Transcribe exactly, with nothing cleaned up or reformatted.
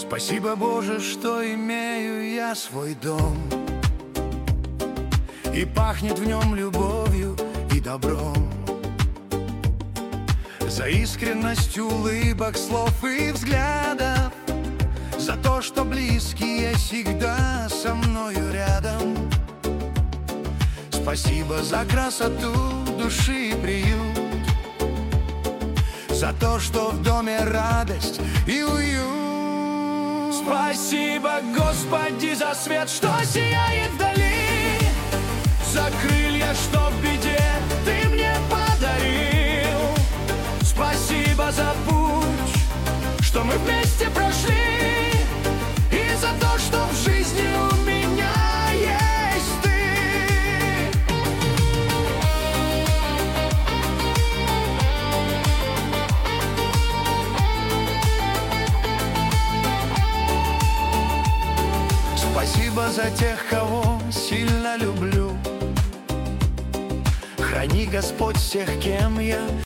Спасибо, Боже, что имею я свой дом, и пахнет в нем любовью и добром. За искренность улыбок, слов и взглядов, за то, что близкие всегда со мною рядом. Спасибо за красоту души и приют, за то, что в доме радость и уют. Спасибо, Господи, за свет, что сияет вдали, за крылья, что в беде Ты мне подарил. Спасибо за путь, что мы вместе прошли, и за то, что в жизни у меня есть Ты. Спасибо за тех, кого сильно люблю. Храни, Господь, всех, кем я